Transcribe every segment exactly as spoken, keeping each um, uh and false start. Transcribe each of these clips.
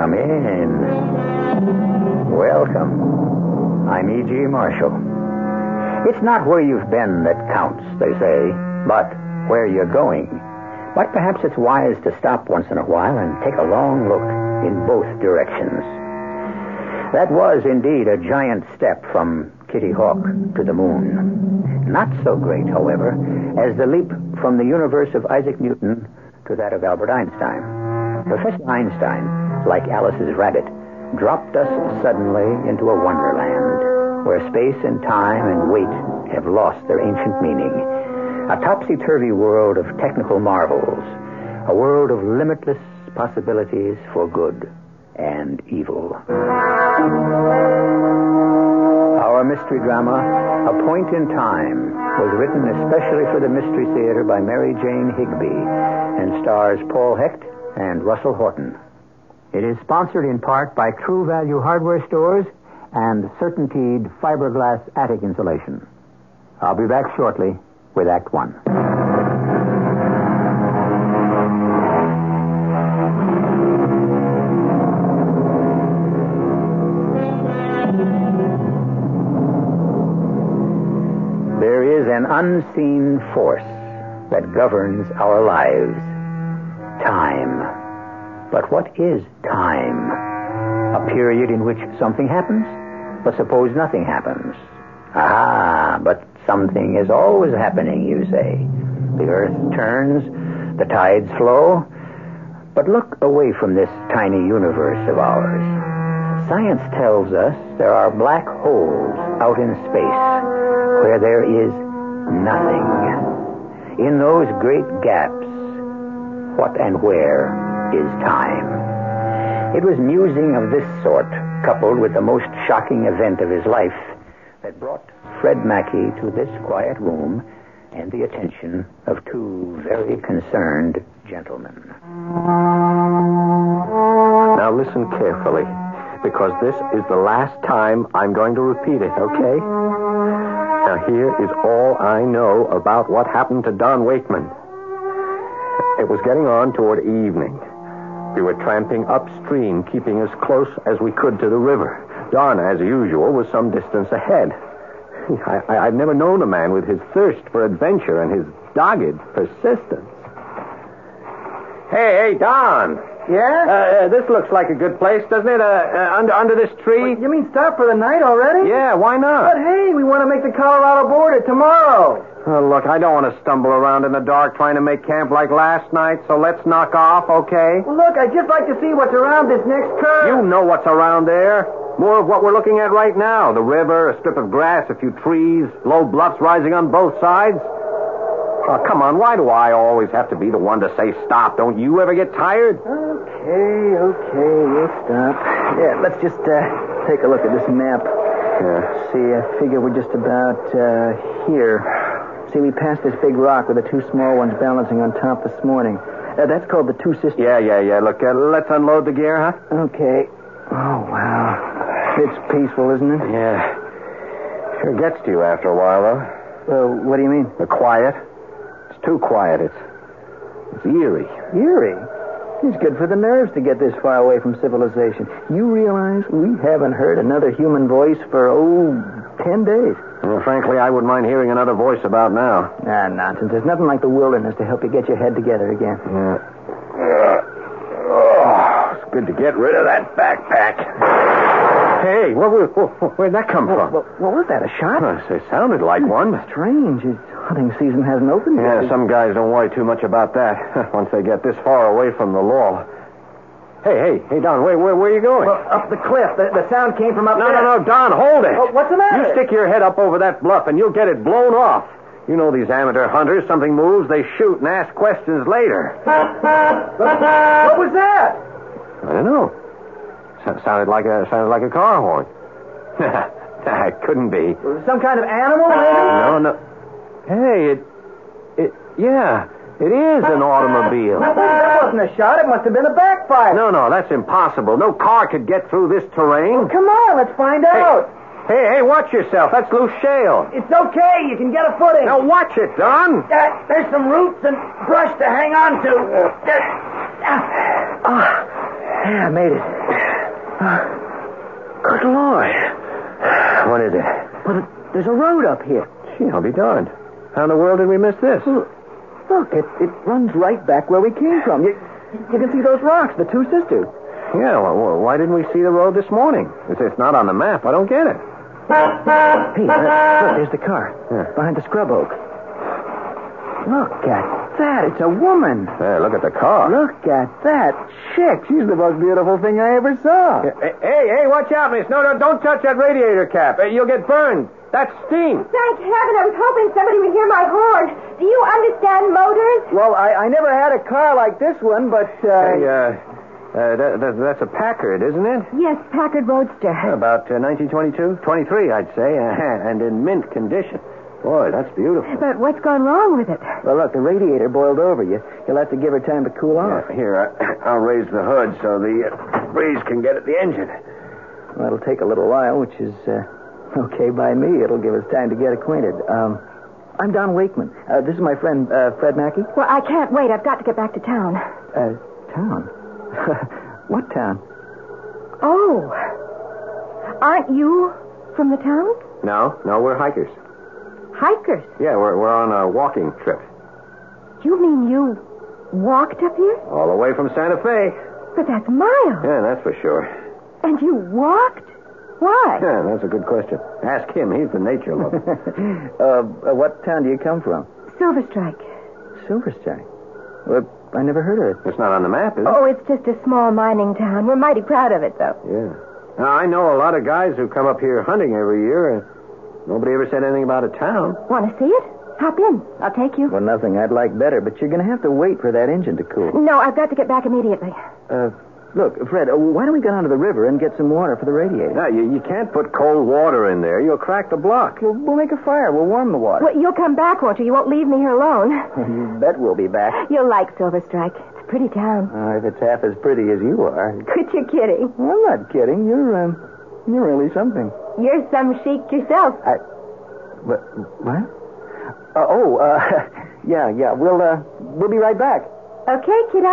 Come in. Welcome. I'm E G. Marshall. It's not where you've been that counts, they say, but where you're going. But perhaps it's wise to stop once in a while and take a long look in both directions. That was indeed a giant step from Kitty Hawk to the moon. Not so great, however, as the leap from the universe of Isaac Newton to that of Albert Einstein. Professor Einstein, like Alice's rabbit, dropped us suddenly into a wonderland where space and time and weight have lost their ancient meaning. A topsy-turvy world of technical marvels, a world of limitless possibilities for good and evil. Our mystery drama, A Point in Time, was written especially for the Mystery Theater by Mary Jane Higby and stars Paul Hecht and Russell Horton. It is sponsored in part by True Value Hardware Stores and Certainteed Fiberglass Attic Insulation. I'll be back shortly with Act One. There is an unseen force that governs our lives. Time. But what is time? A period in which something happens? But suppose nothing happens. Ah, but something is always happening, you say. The earth turns, the tides flow. But look away from this tiny universe of ours. Science tells us there are black holes out in space where there is nothing. In those great gaps, what and where is time? It was musing of this sort, coupled with the most shocking event of his life, that brought Fred Mackey to this quiet room and the attention of two very concerned gentlemen. Now listen carefully, because this is the last time I'm going to repeat it, okay? Now here is all I know about what happened to Don Wakeman. It was getting on toward evening. We were tramping upstream, keeping as close as we could to the river. Don, as usual, was some distance ahead. I, I, I've never known a man with his thirst for adventure and his dogged persistence. Hey, hey, Don. Yeah? Uh, uh, this looks like a good place, doesn't it? Uh, uh, under under this tree? What, you mean stop for the night already? Yeah, why not? But hey, we want to make the Colorado border tomorrow. Oh, look, I don't want to stumble around in the dark trying to make camp like last night, so let's knock off, okay? Well, look, I'd just like to see what's around this next curve. You know what's around there. More of what we're looking at right now. The river, a strip of grass, a few trees, low bluffs rising on both sides. Oh, come on, why do I always have to be the one to say stop? Don't you ever get tired? Okay, okay, we'll stop. Yeah, let's just uh, take a look at this map. Yeah. See, I figure we're just about uh, here. See, we passed this big rock with the two small ones balancing on top this morning. Uh, that's called the Two Sisters. Yeah, yeah, yeah. Look, uh, let's unload the gear, huh? Okay. Oh, wow. It's peaceful, isn't it? Yeah. Sure gets to you after a while, though. Well, what do you mean? The quiet. It's too quiet. It's, it's eerie. Eerie? It's good for the nerves to get this far away from civilization. You realize we haven't heard another human voice for, oh, ten days. Well, frankly, I wouldn't mind hearing another voice about now. Ah, nonsense. There's nothing like the wilderness to help you get your head together again. Yeah. Uh, oh, it's good to get rid of that backpack. Hey, where, where, where'd that come from? What, what was that, a shot? Well, it sounded like one. Strange. It's, hunting season hasn't opened yet. Yeah, some guys don't worry too much about that once they get this far away from the law. Hey, hey, hey, Don, where, where, where are you going? Well, up the cliff. The, the sound came from up no, there. No, no, no, Don, hold it. Well, what's the matter? You stick your head up over that bluff and you'll get it blown off. You know these amateur hunters, something moves, they shoot and ask questions later. What was that? I don't know. So, sounded like a sounded like a car horn. It couldn't be. Some kind of animal, maybe? No, no. Hey, it, it, yeah, it is an automobile. That wasn't a shot. It must have been a backfire. No, no, that's impossible. No car could get through this terrain. Well, come on, let's find out. Hey, hey, hey, watch yourself. That's loose shale. It's okay. You can get a footing. Now watch it, Don. Uh, there's some roots and brush to hang on to. Uh, uh, oh, yeah, I made it. Good Lord. What is it? Well, there's a road up here. Gee, I'll be darned. How in the world did we miss this? Look, it, it runs right back where we came from. You, you can see those rocks, the two sisters. Yeah, well, why didn't we see the road this morning? It's, it's not on the map. I don't get it. Hey, uh, look, there's the car. Yeah. Behind the scrub oak. Look at that. It's a woman. Hey, look at the car. Look at that chick. She's the most beautiful thing I ever saw. Hey, hey, hey, watch out, miss. No, no, don't touch that radiator cap. Hey, you'll get burned. That's steam. Thank heaven, I was hoping somebody would hear my horn. Do you understand motors? Well, I, I never had a car like this one, but... Uh... Hey, uh, uh that, that, that's a Packard, isn't it? Yes, Packard Roadster. About uh, nineteen twenty-two? twenty-three, I'd say, uh, and in mint condition. Boy, that's beautiful. But what's gone wrong with it? Well, look, the radiator boiled over. You, you'll have to give her time to cool off. Yeah, here, uh, I'll raise the hood so the uh, breeze can get at the engine. Well, it'll take a little while, which is uh, okay by me. It'll give us time to get acquainted. Um, I'm Don Wakeman. Uh, this is my friend, uh, Fred Mackey. Well, I can't wait. I've got to get back to town. Uh, town? What town? Oh. Aren't you from the town? No, no, we're hikers. Hikers? Yeah, we're, we're on a walking trip. You mean you walked up here? All the way from Santa Fe. But that's miles. Yeah, that's for sure. And you walked? Why? Yeah, that's a good question. Ask him. He's the nature lover. uh, what town do you come from? Silver Strike. Silver Strike? Well, I never heard of it. It's not on the map, is it? Oh, it's just a small mining town. We're mighty proud of it, though. Yeah. Now, I know a lot of guys who come up here hunting every year, and nobody ever said anything about a town. Want to see it? Hop in. I'll take you. Well, nothing I'd like better, but you're going to have to wait for that engine to cool. No, I've got to get back immediately. Uh, look, Fred, uh, why don't we go down to the river and get some water for the radiator? No, you, you can't put cold water in there. You'll crack the block. We'll, we'll make a fire. We'll warm the water. Well, you'll come back, won't you? You won't leave me here alone. You bet we'll be back. You'll like Silver Strike. It's a pretty town. Uh, if it's half as pretty as you are. Quit your kidding. Well, I'm not kidding. You're, um, you're really something. You're some chic yourself. I... What? What? Uh, oh, uh, yeah, yeah. We'll, uh, we'll be right back. Okay, kiddo.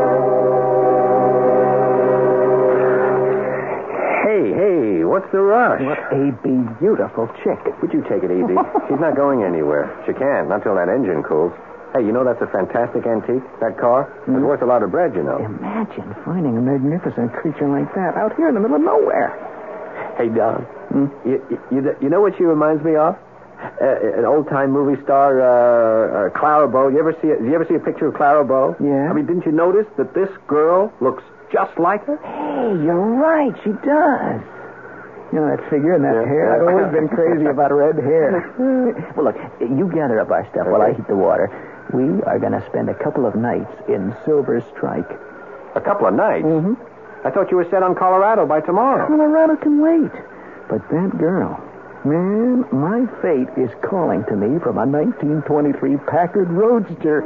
Hey, hey, what's the rush? What a beautiful chick. Would you take it easy? She's not going anywhere. She can't, not till that engine cools. Hey, you know that's a fantastic antique, that car? Mm. It's worth a lot of bread, you know. Imagine finding a magnificent creature like that out here in the middle of nowhere. Hey, Don, Hmm? you, you, you know what she reminds me of? Uh, an old-time movie star, uh, uh, Clara Bow. You ever see it? You ever see a picture of Clara Bow? Yeah. I mean, didn't you notice that this girl looks just like her? Hey, you're right. She does. You know, that figure and that Yeah. hair. I've always been crazy about red hair. Well, look, you gather up our stuff while I heat the water. We are going to spend a couple of nights in Silver Strike. A couple of nights? Mm-hmm. I thought you were set on Colorado by tomorrow. Colorado can wait. But that girl, man, my fate is calling to me from a nineteen twenty-three Packard Roadster.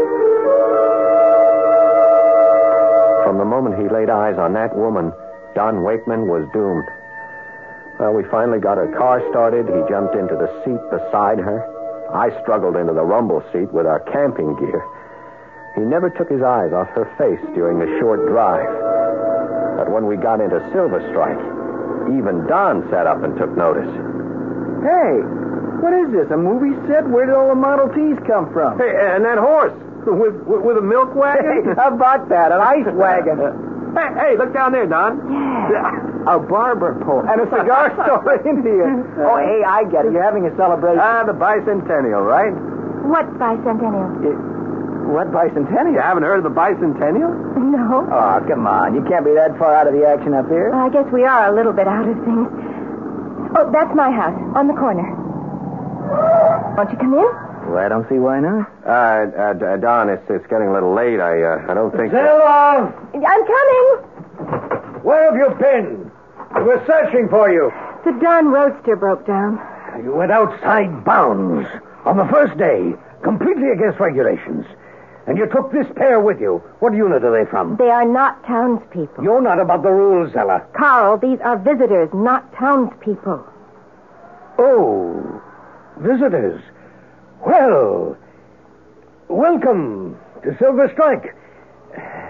From the moment he laid eyes on that woman, Don Wakeman was doomed. Well, we finally got her car started. He jumped into the seat beside her. I struggled into the rumble seat with our camping gear. He never took his eyes off her face during the short drive. But when we got into Silver Strike, even Don sat up and took notice. Hey, what is this, a movie set? Where did all the Model Ts come from? Hey, and that horse with with, with a milk wagon? Hey, how about that, an ice wagon? Hey, hey, look down there, Don. A barber pole. And a cigar store in here. Oh, hey, I get it. You're having a celebration. Ah, the bicentennial, right? What bicentennial? It, what bicentennial? You haven't heard of the bicentennial? No. Oh, come on. You can't be that far out of the action up here. I guess we are a little bit out of things. Oh, that's my house, on the corner. Won't you come in? Well, I don't see why not. Uh, uh, Don, it's, it's getting a little late. I, uh, I don't think... Zilla! I'm coming. Where have you been? We're searching for you. The Don Roadster broke down. You went outside bounds on the first day, completely against regulations. And you took this pair with you. What unit are they from? They are not townspeople. You're not about the rules, Zella. Carl, these are visitors, not townspeople. Oh, visitors. Well, welcome to Silver Strike.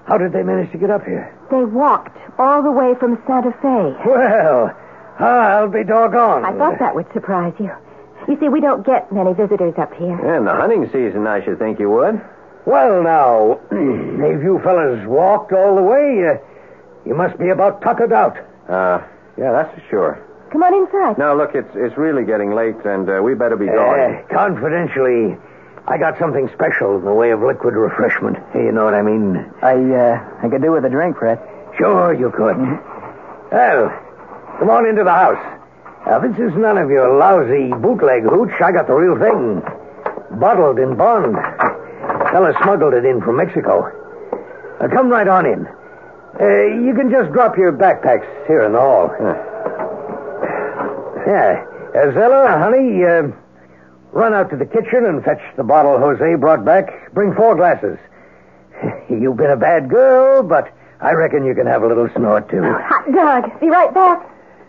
How did they manage to get up here? They walked all the way from Santa Fe. Well, I'll be doggone. I thought that would surprise you. You see, we don't get many visitors up here. In the hunting season, I should think you would. Well, now, if you fellas walked all the way, uh, you must be about tuckered out. Uh, yeah, that's for sure. Come on inside. Now, look, it's it's really getting late, and uh, we better be going. Uh, confidentially, I got something special in the way of liquid refreshment. You know what I mean? I, uh, I could do with a drink, Fred. Sure you could. Mm-hmm. Well, come on into the house. Now, this is none of your lousy bootleg hooch. I got the real thing. Bottled in bond. Fella smuggled it in from Mexico. Now, come right on in. Uh, you can just drop your backpacks here in the hall. Huh. Yeah. Uh, Zella, honey, uh, run out to the kitchen and fetch the bottle Jose brought back. Bring four glasses. You've been a bad girl, but I reckon you can have a little snort, too. Hot dog. Be right back.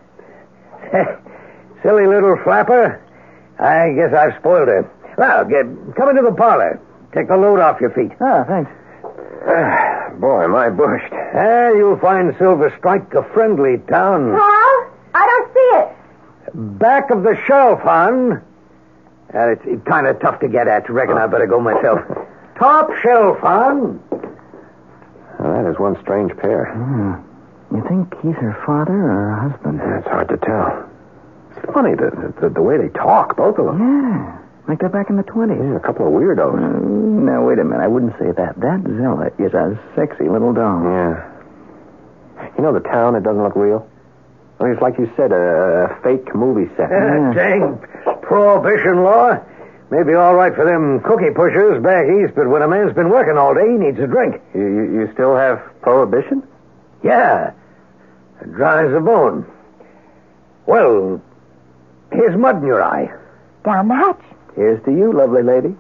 Silly little flapper. I guess I've spoiled her. Well, get, come into the parlor. Take the load off your feet. Oh, thanks. Uh, boy, am I bushed. Ah, you'll find Silver Strike a friendly town. Paul? I don't see it. Back of the shelf, hon. Uh, it's it's kind of tough to get at. Reckon I better go myself. Top shelf, hon. Well, that is one strange pair. Hmm. You think he's her father or her husband? It's hard to tell. It's funny, the, the, the way they talk, both of them. Yeah, like they're back in the twenties. Yeah, a couple of weirdos. Uh, now, wait a minute. I wouldn't say that. That Zella is a sexy little doll. Yeah. You know the town, it doesn't look real? I mean, it's like you said, a, a fake movie set. Uh, dang prohibition law. Maybe all right for them cookie pushers back east, but when a man's been working all day, he needs a drink. You, you, you still have prohibition? Yeah. Dry as a bone. Well, here's mud in your eye. Down the hatch. Here's to you, lovely lady.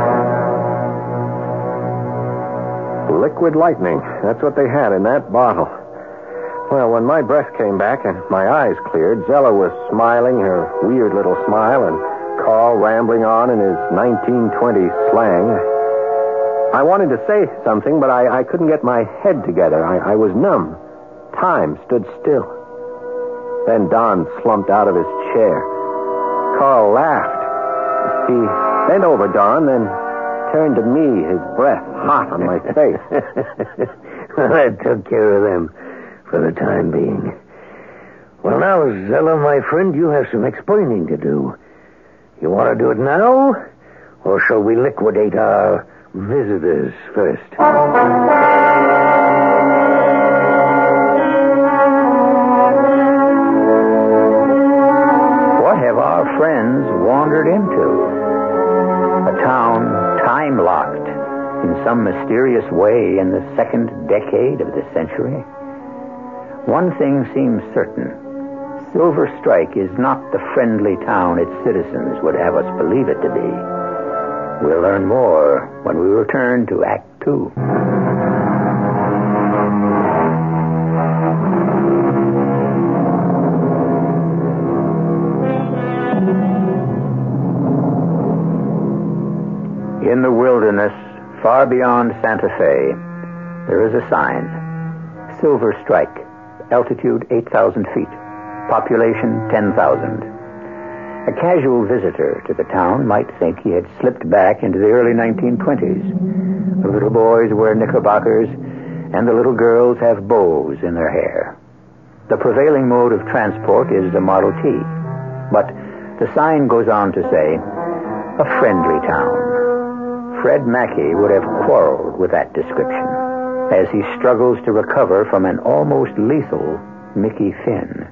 Liquid lightning. That's what they had in that bottle. Well, when my breath came back and my eyes cleared, Zella was smiling her weird little smile and Carl rambling on in his nineteen twenties slang. I wanted to say something, but I, I couldn't get my head together. I, I was numb. Time stood still. Then Don slumped out of his chair. Carl laughed. He bent over Don, then turned to me, his breath hot on my face. Well, that took care of them for the time being. Well, now, Zella, my friend, you have some explaining to do. You want to do it now, or shall we liquidate our visitors first? What have our friends wandered into? A town time-locked in some mysterious way in the second decade of the century? One thing seems certain. Silver Strike is not the friendly town its citizens would have us believe it to be. We'll learn more when we return to Act Two. In the wilderness, far beyond Santa Fe, there is a sign. Silver Strike, altitude eight thousand feet, population ten thousand. A casual visitor to the town might think he had slipped back into the early nineteen twenties. The little boys wear knickerbockers, and the little girls have bows in their hair. The prevailing mode of transport is the Model T. But the sign goes on to say, a friendly town. Fred Mackey would have quarreled with that description as he struggles to recover from an almost lethal Mickey Finn.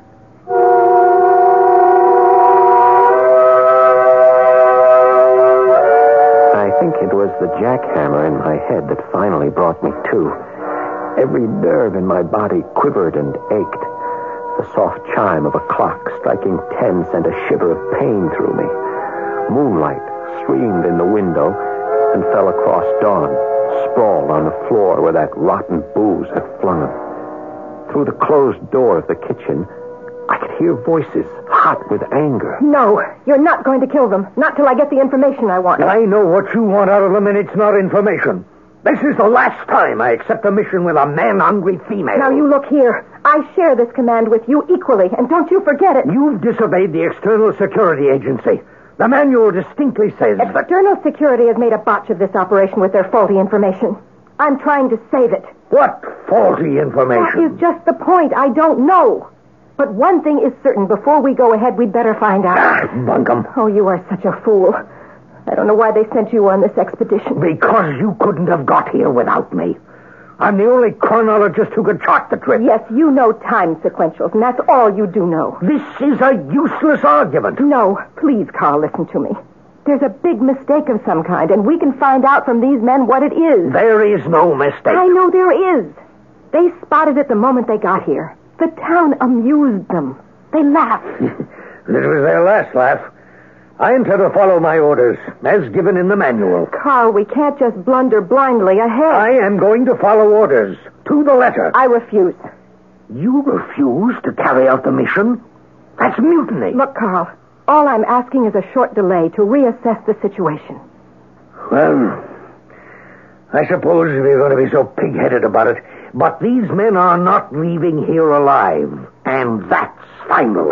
I think it was the jackhammer in my head that finally brought me to. Every nerve in my body quivered and ached. The soft chime of a clock striking ten sent a shiver of pain through me. Moonlight streamed in the window and fell across Dawn, sprawled on the floor where that rotten booze had flung him. Through the closed door of the kitchen, I could hear voices, hot with anger. No, you're not going to kill them. Not till I get the information I want. I know what you want out of them, and it's not information. This is the last time I accept a mission with a man-hungry female. Now, you look here. I share this command with you equally, and don't you forget it. You've disobeyed the External Security Agency. The manual distinctly says that... External Security has made a botch of this operation with their faulty information. I'm trying to save it. What faulty information? That is just the point. I don't know. But one thing is certain. Before we go ahead, we'd better find out. Ah, bunkum. Oh, you are such a fool. I don't know why they sent you on this expedition. Because you couldn't have got here without me. I'm the only chronologist who could chart the trip. Yes, you know time sequentials, and that's all you do know. This is a useless argument. No, please, Carl, listen to me. There's a big mistake of some kind, and we can find out from these men what it is. There is no mistake. I know there is. They spotted it the moment they got here. The town amused them. They laughed. This was their last laugh. I intend to follow my orders, as given in the manual. Carl, we can't just blunder blindly ahead. I am going to follow orders, to the letter. I refuse. You refuse to carry out the mission? That's mutiny. Look, Carl, all I'm asking is a short delay to reassess the situation. Well, I suppose if you're going to be so pig-headed about it, but these men are not leaving here alive, and that's final.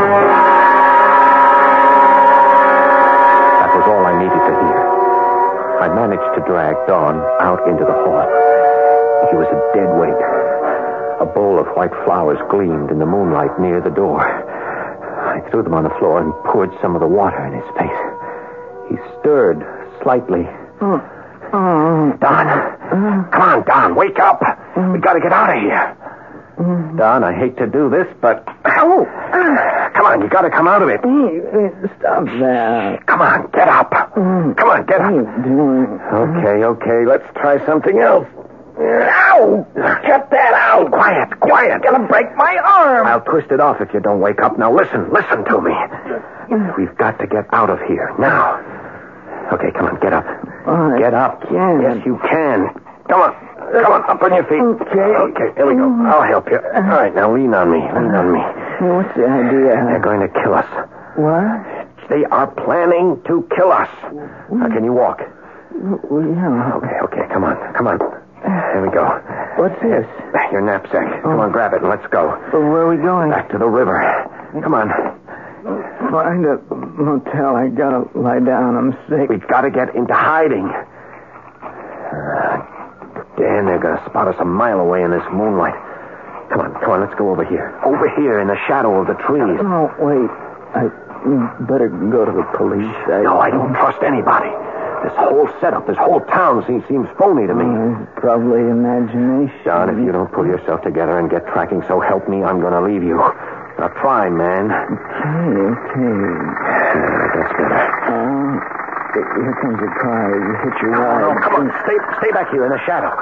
Was all I needed to hear. I managed to drag Dawn out into the hall. He was a dead weight. A bowl of white flowers gleamed in the moonlight near the door. I threw them on the floor and poured some of the water in his face. He stirred slightly. Oh. Oh. Don, uh. come on, Don, wake up. Uh. We got to get out of here. Uh. Don, I hate to do this, but... Oh. Come on, you got to come out of it. Stop that. Come on, get up. Come on, get up. Okay, okay, let's try something else. Ow! Get that out. Quiet, quiet. You're going to break my arm. I'll twist it off if you don't wake up. Now listen, listen to me. We've got to get out of here, now. Okay, come on, get up. I get up. Can. Yes, you can. Come on. Come on, up on your feet. Okay. Okay, here we go. I'll help you. All right, now lean on me. Lean on me. What's the idea? They're going to kill us. What? They are planning to kill us. Now, can you walk? Well, yeah. Okay, okay, come on, come on. Here we go. What's this? Your knapsack. Come on, grab it and let's go. Well, where are we going? Back to the river. Come on. Find a motel. I gotta lie down. I'm sick. We've got to get into hiding. Uh, Dan, they're going to spot us a mile away in this moonlight. Come on, come on, let's go over here. Over here in the shadow of the trees. Oh, wait. I better go to the police. I... No, I don't trust anybody. This whole setup, this whole town seems, seems phony to me. Uh, probably imagination. John, if you don't pull yourself together and get tracking, so help me, I'm going to leave you. Now try, man. Okay, okay. Yeah, that's better. Uh, here comes your car. You hit your ride. No, come on, stay, stay back here in the shadow.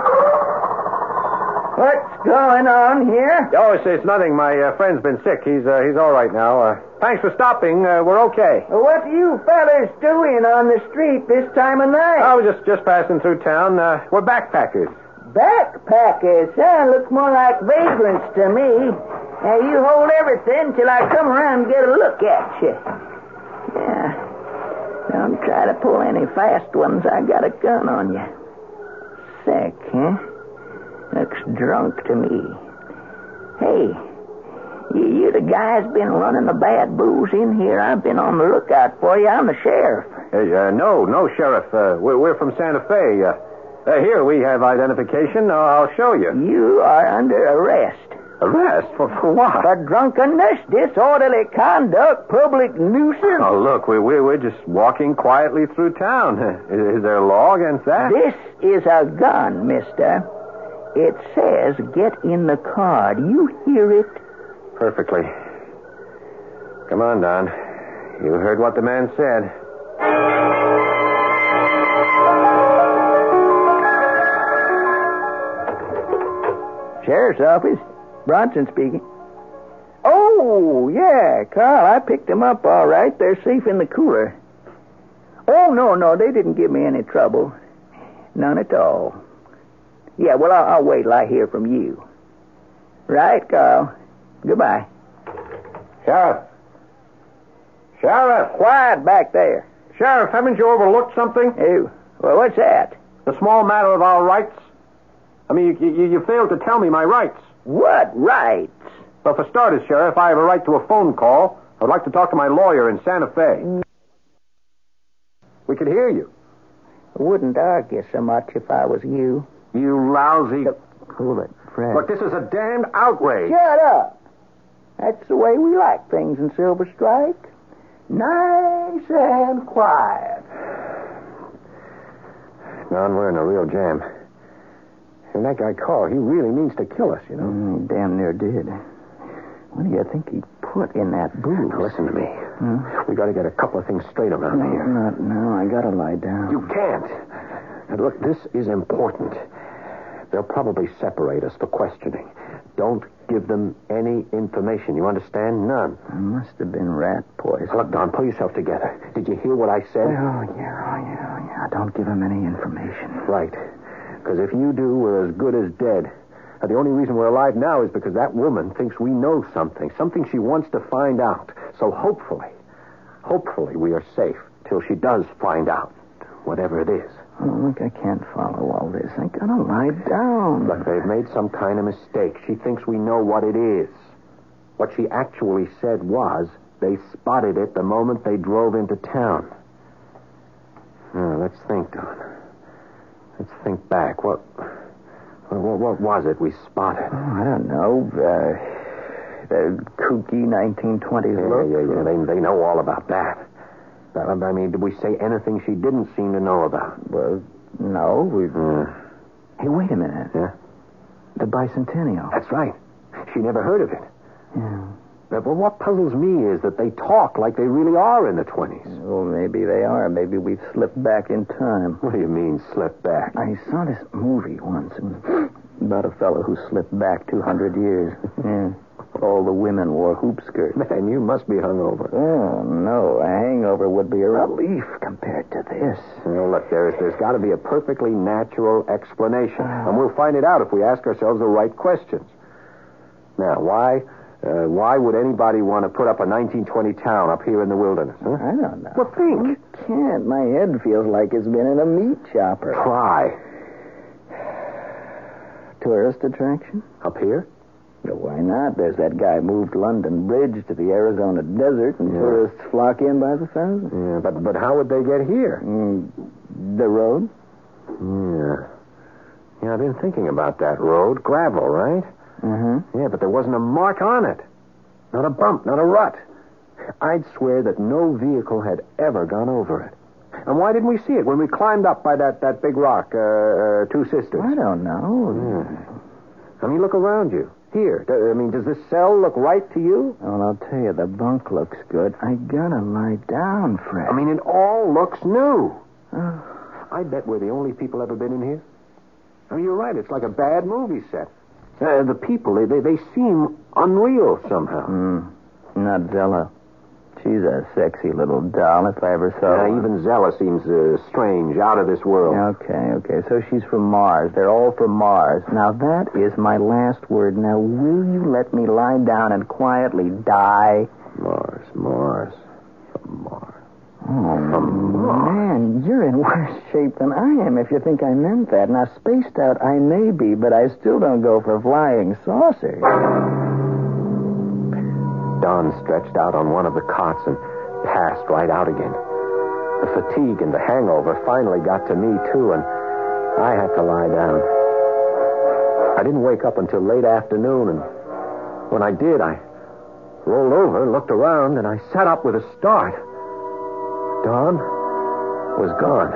What's going on here? Oh, it's, it's nothing. My uh, friend's been sick. He's uh, he's all right now. Uh, thanks for stopping. Uh, we're okay. Well, what are you fellas doing on the street this time of night? I was just, just passing through town. Uh, we're backpackers. Backpackers, huh? Looks more like vagrants to me. Now, you hold everything till I come around and get a look at you. Yeah. Don't try to pull any fast ones. I got a gun on you. Sick, huh? Looks drunk to me. Hey, you, you the guy's been running the bad booze in here. I've been on the lookout for you. I'm the sheriff. Hey, uh, no, no, Sheriff. Uh, we're, we're from Santa Fe. Uh, uh, here, we have identification. Uh, I'll show you. You are under arrest. Arrest? For, for what? For drunkenness, disorderly conduct, public nuisance. Oh, look, we, we, we're just walking quietly through town. Is, is there a law against that? This is a gun, mister. It says, get in the car. Do you hear it? Perfectly. Come on, Don. You heard what the man said. Sheriff's office. Bronson speaking. Oh, yeah, Carl, I picked them up all right. They're safe in the cooler. Oh, no, no, they didn't give me any trouble. None at all. Yeah, well, I'll, I'll wait till I hear from you. Right, Carl. Goodbye. Sheriff. Sheriff. Quiet back there. Sheriff, haven't you overlooked something? Oh, well, what's that? The small matter of our rights? I mean, you, you, you failed to tell me my rights. What rights? Well, for starters, Sheriff, I have a right to a phone call. I'd like to talk to my lawyer in Santa Fe. We could hear you. I wouldn't argue so much if I was you. You lousy... Cool it, Fred. Look, this is a damned outrage. Shut up. That's the way we like things in Silver Strike. Nice and quiet. Don, we're in a real jam. And that guy Carl, he really means to kill us, you know. Mm, damn near did. What do you think he put in that booze? Now, listen to me. Hmm? We got to get a couple of things straight around No, here. not now. I gotta lie down. You can't. Now, look, this is important. They'll probably separate us for questioning. Don't give them any information. You understand? None. I must have been rat poison. Look, Don, pull yourself together. Did you hear what I said? Oh, yeah, oh, yeah, oh, yeah. Don't give him any information. Right. Because if you do, we're as good as dead. Now, the only reason we're alive now is because that woman thinks we know something, something she wants to find out. So hopefully, hopefully we are safe till she does find out, whatever it is. Oh, look, I can't follow all this. I gotta lie down. Look, they've made some kind of mistake. She thinks we know what it is. What she actually said was they spotted it the moment they drove into town. Now, let's think, Don. Let's think back. What, what, what was it we spotted? Oh, I don't know. Uh, the kooky nineteen twenties Yeah, look. yeah, yeah. They, they know all about that. I mean, did we say anything she didn't seem to know about? Well, no. We. Uh, Hey, wait a minute. yeah? The bicentennial. That's right. She never heard of it. Yeah. But what puzzles me is that they talk like they really are in the twenties. Well, maybe they are. Maybe we've slipped back in time. What do you mean, slip back? I saw this movie once about a fellow who slipped back two hundred years. Yeah. All the women wore hoop skirts. Man, you must be hungover. Oh, no. A hangover would be a relief compared to this. Well, look, there's, there's got to be a perfectly natural explanation. And we'll find it out if we ask ourselves the right questions. Now, why... Uh, why would anybody want to put up a nineteen twenty town up here in the wilderness? Huh? I don't know. Well, think. I can't. My head feels like it's been in a meat chopper. Try. Tourist attraction? Up here? Well, why not? There's that guy moved London Bridge to the Arizona desert, and Yeah. tourists flock in by the thousands. Yeah, but, but how would they get here? Mm, the road? Yeah. Yeah, I've been thinking about that road. Gravel, right? Uh-huh. Yeah, but there wasn't a mark on it. Not a bump, not a rut. I'd swear that no vehicle had ever gone over it. And why didn't we see it when we climbed up by that, that big rock, uh, uh, Two Sisters? I don't know. Yeah. I mean, look around you. Here. D- I mean, does this cell look right to you? Well, I'll tell you, the bunk looks good. I gotta lie down, Fred. I mean, it all looks new. Oh. I bet we're the only people ever been in here. I mean, you're right. It's like a bad movie set. Uh, the people, they, they, they seem unreal somehow. Mm, not Zella. She's a sexy little doll, if I ever saw Yeah, one. even Zella seems uh, strange, out of this world. Okay, okay. So she's from Mars. They're all from Mars. Now, that is my last word. Now, will you let me lie down and quietly die? Mars, Mars, from Mars. Oh, From Mars. man, you're in worse shape than I am if you think I meant that. Now, spaced out I may be, but I still don't go for flying saucers. Don stretched out on one of the cots and passed right out again. The fatigue and the hangover finally got to me, too, and I had to lie down. I didn't wake up until late afternoon, and when I did, I rolled over and looked around, and I sat up with a start. Don was gone.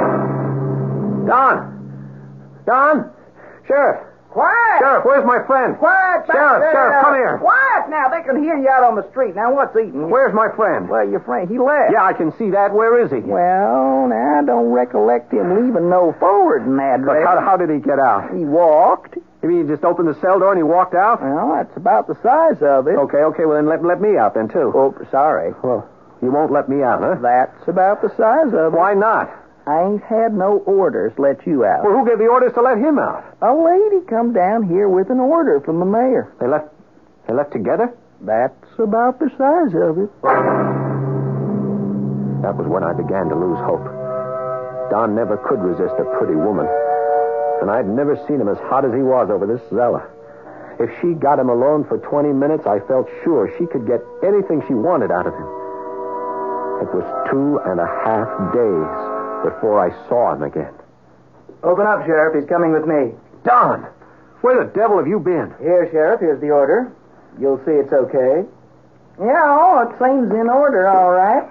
Don! Don! Sheriff! Quiet! Sheriff, where's my friend? Quiet! back Sheriff, there. Sheriff, come here. Quiet now. They can hear you out on the street. Now, what's eating you? Where's my friend? Well, your friend, he left. Yeah, I can see that. Where is he? Well, now, I don't recollect him leaving no forwarding But address. how, how did he get out? He walked. You mean he just opened the cell door and he walked out? Well, that's about the size of it. Okay, okay, well then let, let me out then, too. Oh, sorry. Well, you won't let me out, huh? That's about the size of it. Why not? I ain't had no orders let you out. Well, who gave the orders to let him out? A lady come down here with an order from the mayor. They left they left together? That's about the size of it. That was when I began to lose hope. Don never could resist a pretty woman. And I'd never seen him as hot as he was over this Zella. If she got him alone for twenty minutes, I felt sure she could get anything she wanted out of him. It was two and a half days before I saw him again. Open up, Sheriff. He's coming with me. Don! Where the devil have you been? Here, Sheriff. Here's the order. You'll see it's okay. Yeah, it seems in order, all right.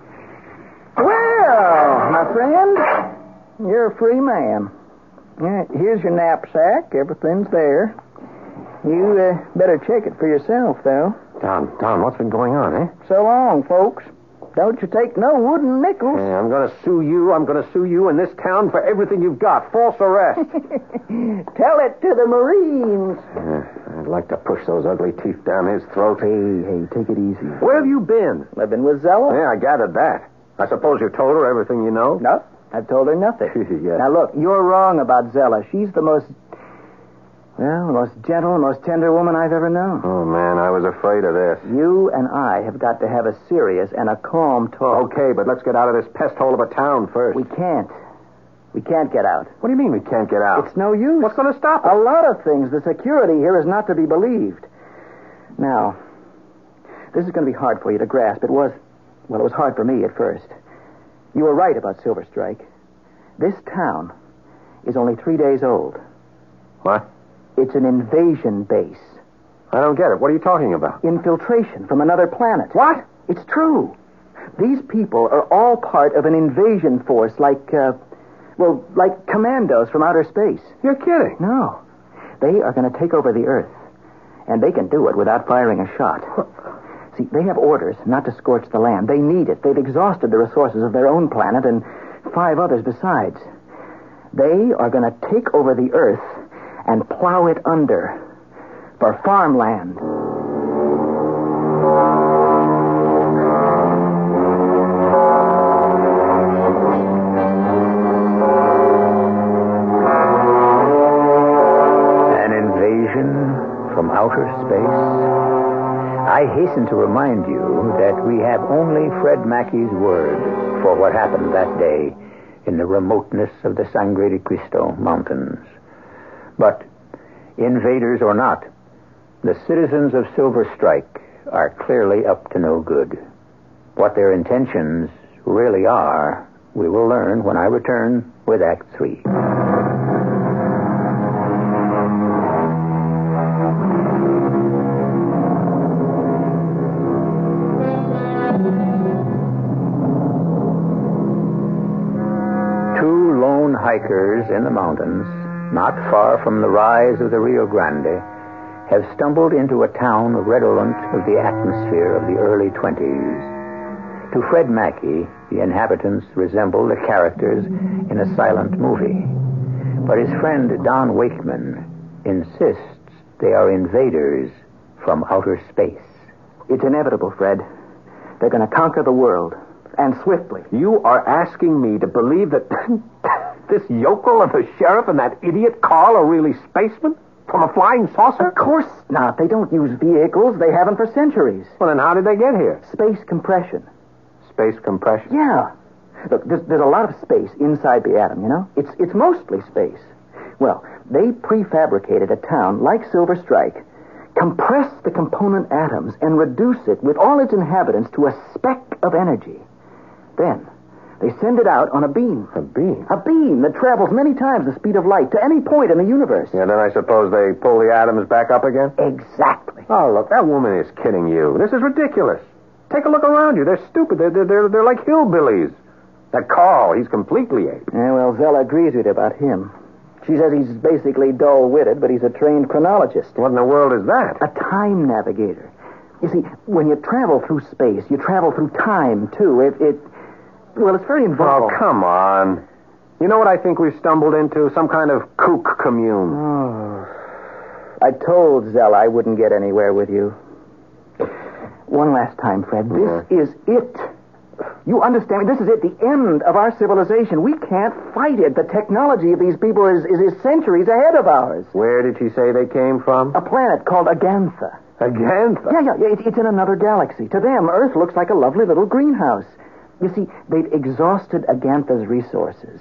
Well, my friend, you're a free man. Yeah, here's your knapsack. Everything's there. You uh, better check it for yourself, though. Don, Don, what's been going on, eh? So long, folks. Don't you take no wooden nickels. Yeah, I'm going to sue you. I'm going to sue you in this town for everything you've got. False arrest. Tell it to the Marines. Uh, I'd like to push those ugly teeth down his throat. Hey, hey, take it easy. Where have you been? Living with Zella? Yeah, I gathered that. I suppose you told her everything you know? No, I've told her nothing. Yes. Now, look, you're wrong about Zella. She's the most, well, the most gentle and most tender woman I've ever known. Oh, man, I was afraid of this. You and I have got to have a serious and a calm talk. Okay, but let's get out of this pest hole of a town first. We can't. We can't get out. What do you mean we can't get out? It's no use. What's going to stop us? A lot of things. The security here is not to be believed. Now, this is going to be hard for you to grasp. It was, well, it was hard for me at first. You were right about Silver Strike. This town is only three days old. What? It's an invasion base. I don't get it. What are you talking about? Infiltration from another planet. What? It's true. These people are all part of an invasion force like, uh, well, like commandos from outer space. You're kidding. No. They are going to take over the Earth. And they can do it without firing a shot. See, they have orders not to scorch the land. They need it. They've exhausted the resources of their own planet and five others besides. They are going to take over the Earth and plow it under for farmland. An invasion from outer space? I hasten to remind you that we have only Fred Mackey's word for what happened that day in the remoteness of the Sangre de Cristo Mountains. But, invaders or not, the citizens of Silver Strike are clearly up to no good. What their intentions really are, we will learn when I return with Act Three. Two lone hikers in the mountains, not far from the rise of the Rio Grande, have stumbled into a town redolent of the atmosphere of the early twenties. To Fred Mackey, the inhabitants resemble the characters in a silent movie. But his friend Don Wakeman insists they are invaders from outer space. It's inevitable, Fred. They're going to conquer the world, and swiftly. You are asking me to believe that this yokel of a sheriff and that idiot Carl are really spacemen? From a flying saucer? Of course not. They don't use vehicles. They haven't for centuries. Well, then how did they get here? Space compression. Space compression? Yeah. Look, there's, there's a lot of space inside the atom, you know? It's, it's mostly space. Well, they prefabricated a town like Silver Strike, compressed the component atoms, and reduce it with all its inhabitants to a speck of energy. Then they send it out on a beam. A beam? A beam that travels many times the speed of light to any point in the universe. Yeah, then I suppose they pull the atoms back up again? Exactly. Oh, look, that woman is kidding you. This is ridiculous. Take a look around you. They're stupid. They're, they're, they're like hillbillies. That Carl, he's completely ape. Yeah, well, Zella agrees with you about him. She says he's basically dull-witted, but he's a trained chronologist. What in the world is that? A time navigator. You see, when you travel through space, you travel through time, too. It, it well, it's very involved. Oh, come on. You know what I think we've stumbled into? Some kind of kook commune. Oh. I told Zella I wouldn't get anywhere with you. One last time, Fred. This Yeah. is it. You understand me? This is it, the end of our civilization. We can't fight it. The technology of these people is, is, is centuries ahead of ours. Where did she say they came from? A planet called Agantha. Agantha? Yeah, yeah, it, it's in another galaxy. To them, Earth looks like a lovely little greenhouse. You see, they've exhausted Agantha's resources.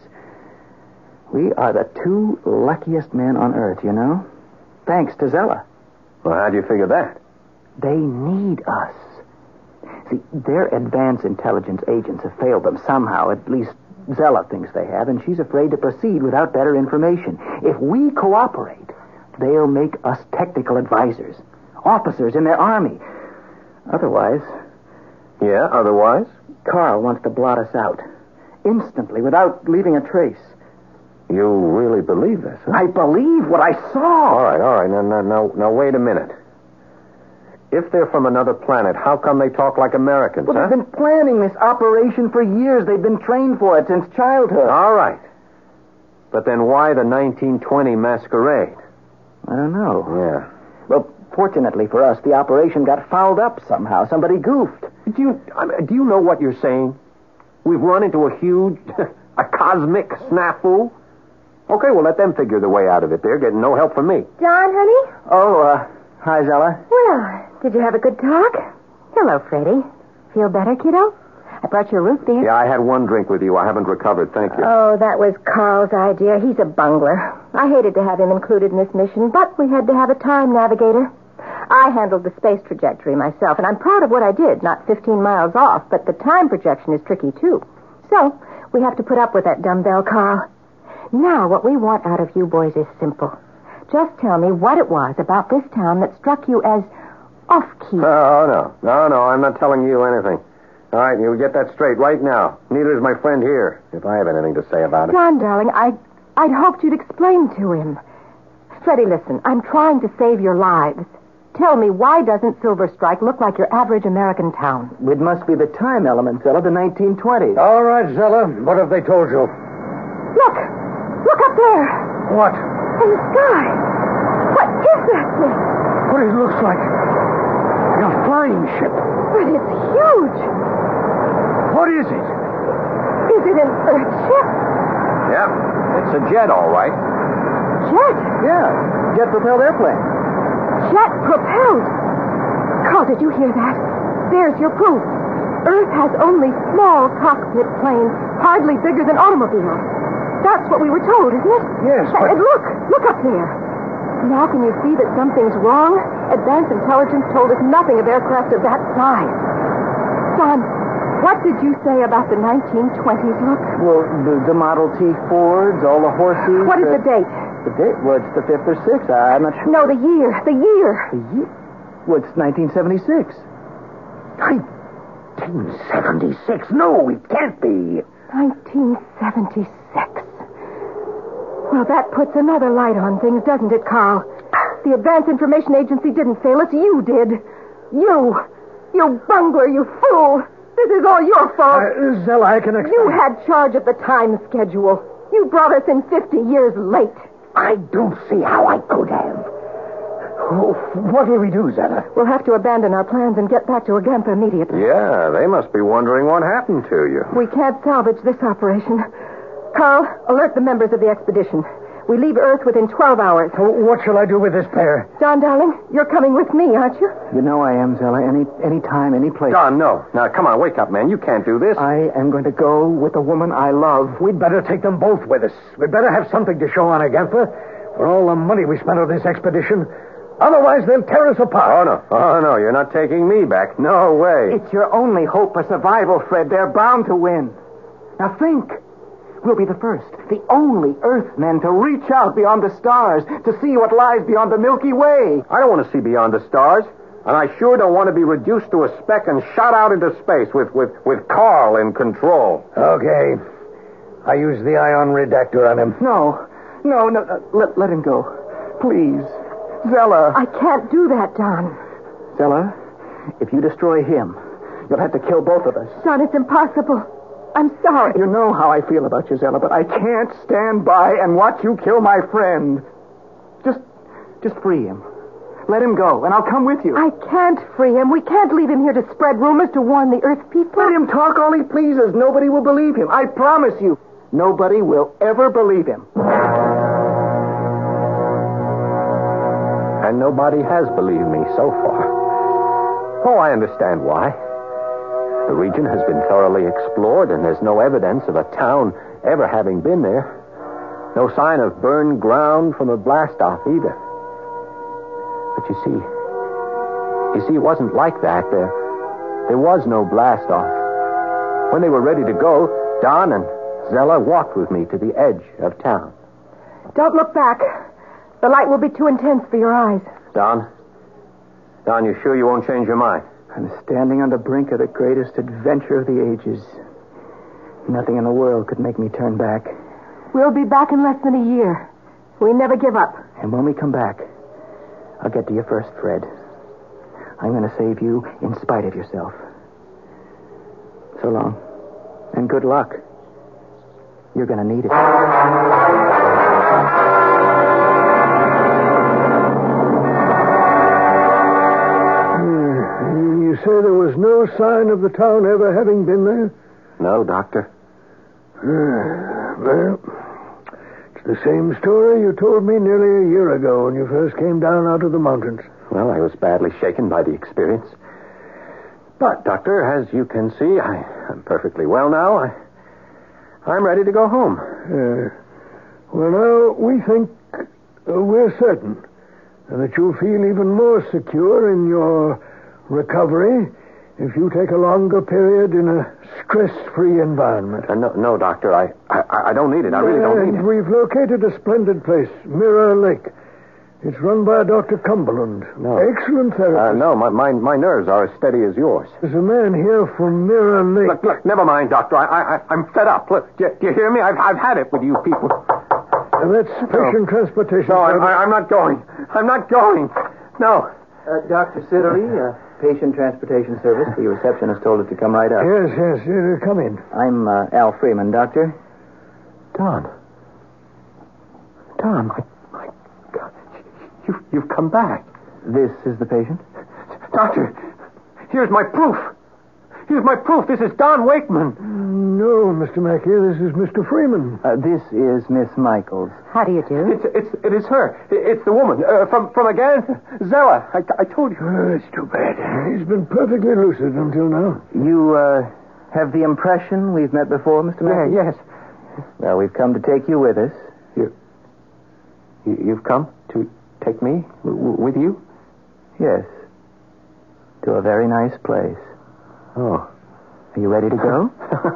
We are the two luckiest men on Earth, you know? Thanks to Zella. Well, how do you figure that? They need us. See, their advanced intelligence agents have failed them somehow. At least Zella thinks they have, and she's afraid to proceed without better information. If we cooperate, they'll make us technical advisors, officers in their army. Otherwise... Yeah, otherwise? Carl wants to blot us out. Instantly, without leaving a trace. You really believe this, huh? I believe what I saw. All right, all right. Now, now, now, now wait a minute. If they're from another planet, how come they talk like Americans, Well, huh? they've been planning this operation for years. They've been trained for it since childhood. All right. But then why the nineteen twenty masquerade? I don't know. Yeah. Well, fortunately for us, the operation got fouled up somehow. Somebody goofed. Do you, I mean, do you know what you're saying? We've run into a huge, a cosmic snafu. Okay, well, let them figure the way out of it. They're getting no help from me. John, honey? Oh, uh, hi, Zella. Well, did you have a good talk? Hello, Freddie. Feel better, kiddo? I brought you a root beer. Yeah, I had one drink with you. I haven't recovered. Thank you. Oh, that was Carl's idea. He's a bungler. I hated to have him included in this mission, but we had to have a time navigator. I handled the space trajectory myself, and I'm proud of what I did. Not fifteen miles off, but the time projection is tricky, too. So, we have to put up with that dumbbell, Carl. Now, what we want out of you boys is simple. Just tell me what it was about this town that struck you as off-key. Oh, no. No, no, I'm not telling you anything. All right, you get that straight right now. Neither is my friend here, if I have anything to say about it. John, darling, I, I'd hoped you'd explain to him. Freddie, listen, I'm trying to save your lives. Tell me, why doesn't Silver Strike look like your average American town? It must be the time element, Zella, the nineteen twenties. All right, Zella. What have they told you? Look! Look up there! What? In the sky! What is that thing? What it looks like. A flying ship. But it's huge! What is it? Is it an Earth ship? Yeah, it's a jet, all right. Jet? Yeah, jet-propelled airplane. Jet propelled. Carl, did you hear that? There's your proof. Earth has only small cockpit planes, hardly bigger than automobiles. That's what we were told, isn't it? Yes, but... And look, look up there. Now can you see that something's wrong? Advanced intelligence told us nothing of aircraft of that size. Son, what did you say about the nineteen twenties look? Well, the, the Model T Fords, all the horses... What is uh, the date? The date? Well, it's the fifth or sixth. I'm not sure. No, the year. The year. The year? Well, it's nineteen seventy-six. nineteen seventy-six? No, it can't be. nineteen seventy-six. Well, that puts another light on things, doesn't it, Carl? The Advanced Information Agency didn't fail us. You did. You. You bungler, you fool. This is all your fault. Uh, Zella, I can explain. You had charge of the time schedule. You brought us in fifty years late. I don't see how I could have. Oh, what will we do, Zella? We'll have to abandon our plans and get back to Agantha immediately. Yeah, they must be wondering what happened to you. We can't salvage this operation. Carl, alert the members of the expedition. We leave Earth within twelve hours. Oh, what shall I do with this pair? John, darling, you're coming with me, aren't you? You know I am, Zella. Any any time, any place. John, no. Now, come on, wake up, man. You can't do this. I am going to go with the woman I love. We'd better take them both with us. We'd better have something to show on Agantha for all the money we spent on this expedition. Otherwise, they'll tear us apart. Oh, no. Oh, no. You're not taking me back. No way. It's your only hope for survival, Fred. They're bound to win. Now think. We'll be the first, the only Earthmen to reach out beyond the stars, to see what lies beyond the Milky Way. I don't want to see beyond the stars. And I sure don't want to be reduced to a speck and shot out into space with, with, with Carl in control. Okay. I use the ion redactor on him. No, no, no. Uh, let, let him go. Please. Zella. I can't do that, John. Zella, if you destroy him, you'll have to kill both of us. John, it's impossible. I'm sorry. You know how I feel about you, Zella, but I can't stand by and watch you kill my friend. Just, just free him. Let him go, and I'll come with you. I can't free him. We can't leave him here to spread rumors to warn the Earth people. Let him talk all he pleases. Nobody will believe him. I promise you. Nobody will ever believe him. And nobody has believed me so far. Oh, I understand why. The region has been thoroughly explored, and there's no evidence of a town ever having been there. No sign of burned ground from a blast-off either. But you see, you see, it wasn't like that. There, there was no blast-off. When they were ready to go, Don and Zella walked with me to the edge of town. Don't look back. The light will be too intense for your eyes. Don? Don, you sure you won't change your mind? I'm standing on the brink of the greatest adventure of the ages. Nothing in the world could make me turn back. We'll be back in less than a year. We never give up. And when we come back, I'll get to you first, Fred. I'm going to save you in spite of yourself. So long. And good luck. You're going to need it. You say there was no sign of the town ever having been there? No, Doctor. Uh, well, it's the same story you told me nearly a year ago when you first came down out of the mountains. Well, I was badly shaken by the experience. But, Doctor, as you can see, I, I'm perfectly well now. I, I'm ready to go home. Uh, well, now, we think uh, we're certain that you'll feel even more secure in your recovery if you take a longer period in a stress-free environment. Uh, no, no, Doctor, I, I, I don't need it. I really don't need And it. we've located a splendid place, Mirror Lake. It's run by Doctor Cumberland. No. Excellent therapist. Uh, no, my, my my nerves are as steady as yours. There's a man here from Mirror Lake. Look, look, never mind, Doctor. I, I, I'm fed up. Look, do you, do you hear me? I've, I've had it with you people. Uh, that's patient no. transportation. No, I'm, I'm not going. I'm not going. No. Uh, Doctor Siddeley, uh, patient transportation service. The receptionist told us to come right up. Yes, yes. Uh, come in. I'm uh, Al Freeman, Doctor. Don. Don, my, my God. You, you've come back. This is the patient? Doctor, here's my proof. Here's my proof. This is Don Wakeman. No, Mister Mackey, this is Mister Freeman. Uh, this is Miss Michaels. How do you do? It's, it's, it is her. It's the woman. Uh, from, from again, Zella. I, I told you. Oh, it's too bad. He's been perfectly lucid until now. You, uh, have the impression we've met before, Mister Mackey? Yeah, yes. Well, we've come to take you with us. You, you you've come to take me w- with you? Yes. To a very nice place. Oh. Are you ready to go?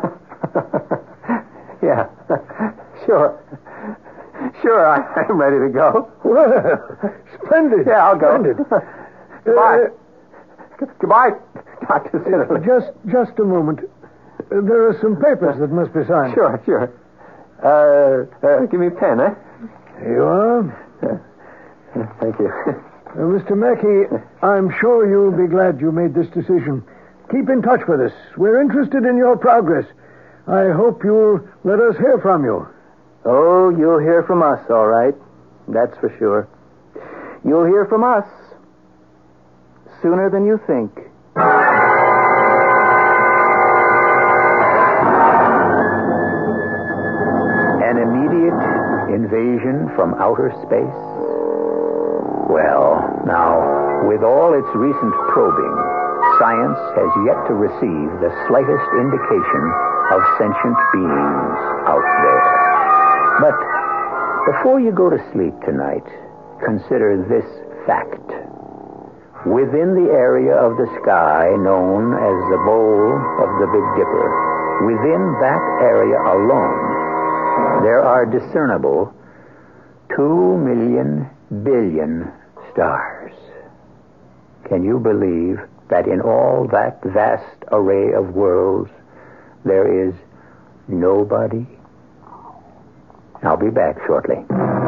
Yeah. Sure. Sure, I, I'm ready to go. Well, splendid. Yeah, I'll go. Splendid. Goodbye. Uh, Goodbye, Doctor Siddeley. Just, just a moment. Uh, there are some papers that must be signed. Sure, sure. Uh, uh, give me a pen, eh? Here you are. Uh, thank you. Uh, Mister Mackey, I'm sure you'll be glad you made this decision. Keep in touch with us. We're interested in your progress. I hope you'll let us hear from you. Oh, you'll hear from us, all right. That's for sure. You'll hear from us sooner than you think. An immediate invasion from outer space? Well, now, with all its recent probing, science has yet to receive the slightest indication of sentient beings out there. But before you go to sleep tonight, consider this fact. Within the area of the sky known as the bowl of the Big Dipper, within that area alone, there are discernible two million billion stars. Can you believe that in all that vast array of worlds, there is nobody? I'll be back shortly.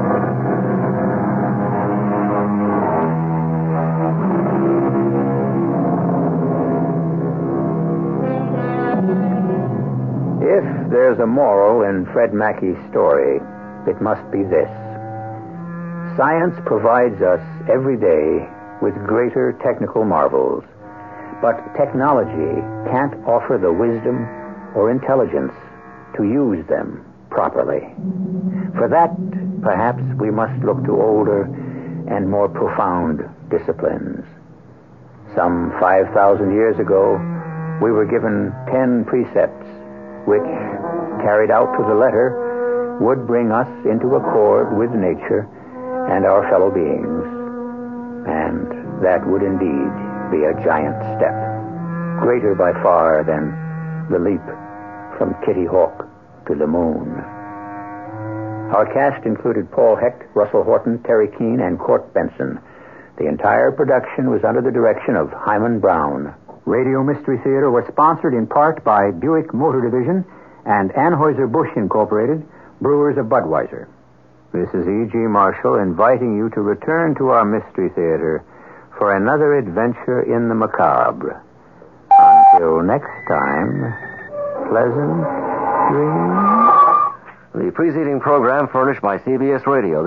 If there's a moral in Fred Mackey's story, it must be this. Science provides us every day with greater technical marvels, but technology can't offer the wisdom or intelligence to use them properly. For that, perhaps we must look to older and more profound disciplines. Some five thousand years ago, we were given ten precepts, which, carried out to the letter, would bring us into accord with nature and our fellow beings. And that would indeed be a giant step, greater by far than the leap from Kitty Hawk to the moon. Our cast included Paul Hecht, Russell Horton, Terry Keane, and Court Benson. The entire production was under the direction of Hyman Brown. Radio Mystery Theater was sponsored in part by Buick Motor Division and Anheuser-Busch Incorporated, brewers of Budweiser. This is E G. Marshall inviting you to return to our Mystery Theater for another adventure in the macabre. Until next time, pleasant dreams. The preceding program furnished by C B S Radio.